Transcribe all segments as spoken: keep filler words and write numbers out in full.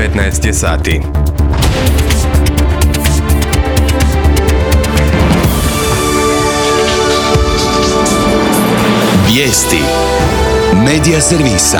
petnaest je sati. Vijesti Medija servisa.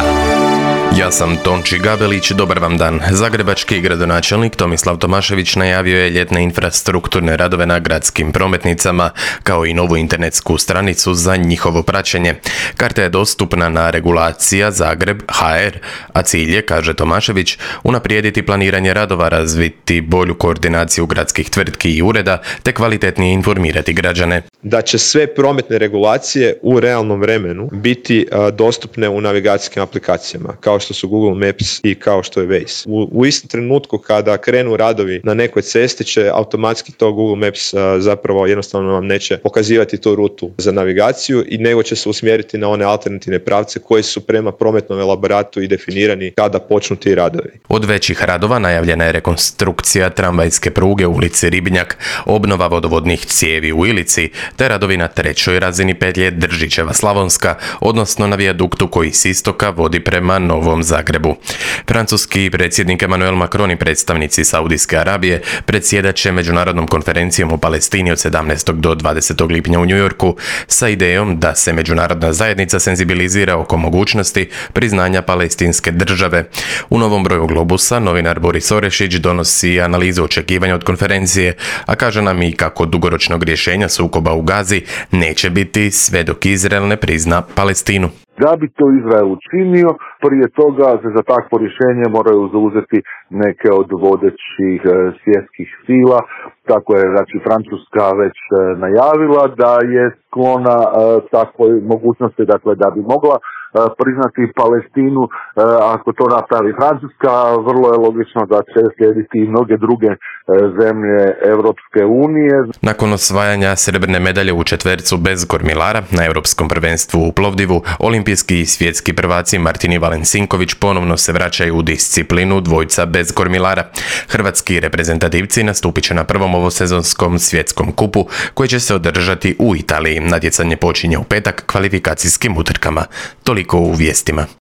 Ja sam Tonči Gabelić, dobar vam dan. Zagrebački gradonačelnik Tomislav Tomašević najavio je ljetne infrastrukturne radove na gradskim prometnicama, kao i novu internetsku stranicu za njihovo praćenje. Karta je dostupna na regulacija Zagreb ha er, a cilj je, kaže Tomašević, unaprijediti planiranje radova, razviti bolju koordinaciju gradskih tvrtki i ureda, te kvalitetnije informirati građane. Da će sve prometne regulacije u realnom vremenu biti a, dostupne u navigacijskim aplikacijama, kao što su Google Maps i kao što je Waze. U, u istom trenutku kada krenu radovi na nekoj cesti će automatski to Google Maps a, zapravo jednostavno vam neće pokazivati tu rutu za navigaciju i nego će se usmjeriti na one alternativne pravce koji su prema prometnom elaboratu i definirani kada počnu ti radovi. Od većih radova najavljena je rekonstrukcija tramvajske pruge u ulici Ribnjak, obnova vodovodnih cijevi u Ilici, te radovi na trećoj razini petlje Držićeva Slavonska, odnosno na vijaduktu koji s istoka vodi prema Novom Zagrebu. Francuski predsjednik Emmanuel Macron i predstavnici Saudijske Arabije predsjedat će međunarodnom konferencijom o Palestini od sedamnaestog do dvadesetog lipnja u New Yorku sa idejom da se međunarodna zajednica senzibilizira oko mogućnosti priznanja palestinske države. U novom broju Globusa novinar Boris Orešić donosi analizu očekivanja od konferencije, a kaže nam i kako dugoročnog rješenja sukoba u Gazi neće biti sve dok Izrael ne prizna Palestinu. Da bi to Izrael učinio, prije toga se za takvo rješenje moraju zauzeti neke od vodećih e, svjetskih sila. Tako je, znači, Francuska već e, najavila da je sklona e, takvoj mogućnosti, dakle, da bi mogla e, priznati Palestinu. E, ako to napravi Francuska, vrlo je logično da će slijediti i mnoge druge e, zemlje Europske unije. Nakon osvajanja srebrne medalje u četvercu bez kormilara na Europskom prvenstvu u Plovdivu, olimpijski i svjetski prvaci Martin i Valen Sinković ponovno se vraćaju u disciplinu dvojca bez kormilara. Hrvatski reprezentativci nastupit će na prvom ovosezonskom svjetskom kupu koji će se održati u Italiji. Natjecanje počinje u petak kvalifikacijskim utrkama. Toliko u vijestima.